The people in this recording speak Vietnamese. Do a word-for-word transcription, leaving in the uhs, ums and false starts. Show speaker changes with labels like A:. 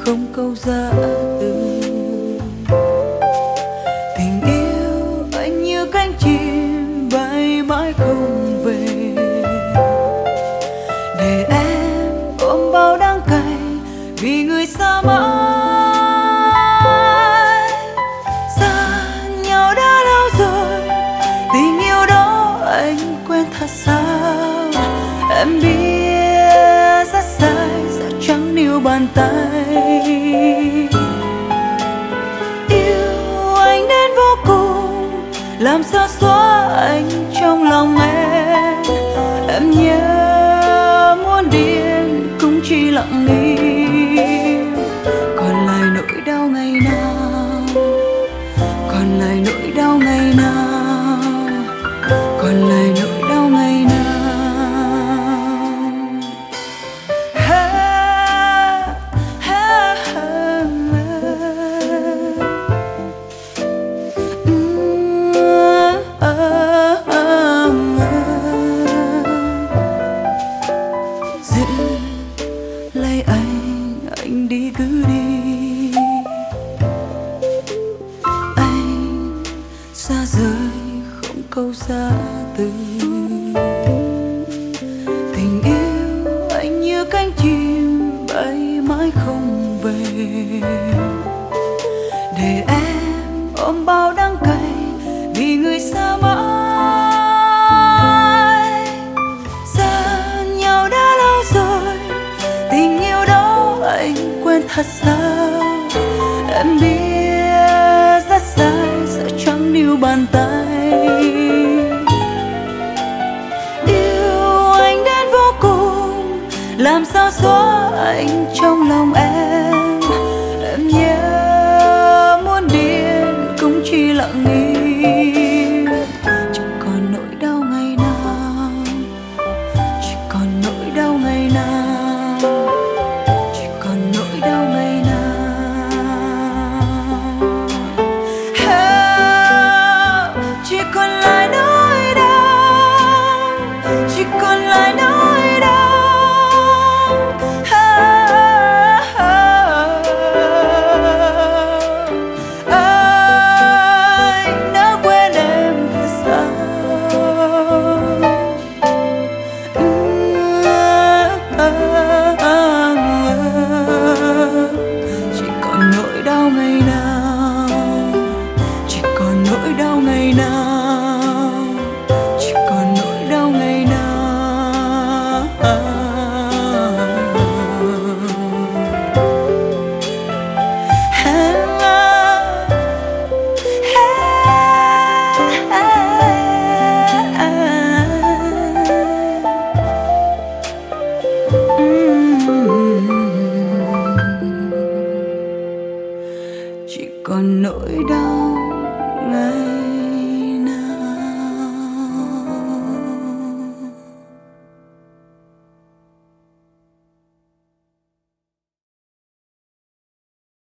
A: không câu giã từ. Tình yêu anh như cánh chim bay mãi không về, để em ôm bao đắng cay vì người xa mãi. Xa nhau đã lâu rồi, tình yêu đó anh quên thật sao? Em biết rất sai, sẽ chẳng níu bàn tay. Yêu anh đến vô cùng, làm sao xóa anh trong lòng em. Em nhớ muốn điên cũng chỉ lặng im. Còn lại nỗi đau ngày nào, còn lại nỗi đau ngày nào, còn lại nỗi đau ngày nào. Giữ lấy anh, anh đi cứ đi. Anh xa rời không câu giã từ. Tình yêu anh như cánh chim bay mãi không về, để em ôm bao đắng cay vì người xa mãi. Xa nhau đã lâu rồi, tình yêu đó anh quên thật sao? Em biết rất sai, sẽ chẳng níu bàn tay. Yêu anh đến vô cùng, làm sao xóa anh trong lòng em. Em nhớ muốn điên cũng chỉ lặng im. Chỉ còn nỗi đau ngày nào, chỉ còn nỗi đau ngày nào, chỉ còn nỗi đau ngày nào. Ah, chỉ còn lại nỗi đau, chỉ còn lại nỗi đau. Ah, ah, anh đã quên em thật sao? Chỉ còn nỗi đau ngày nào, chỉ còn nỗi đau ngày nào, chỉ còn nỗi đau ngày nào. Chỉ còn nỗi đau ngày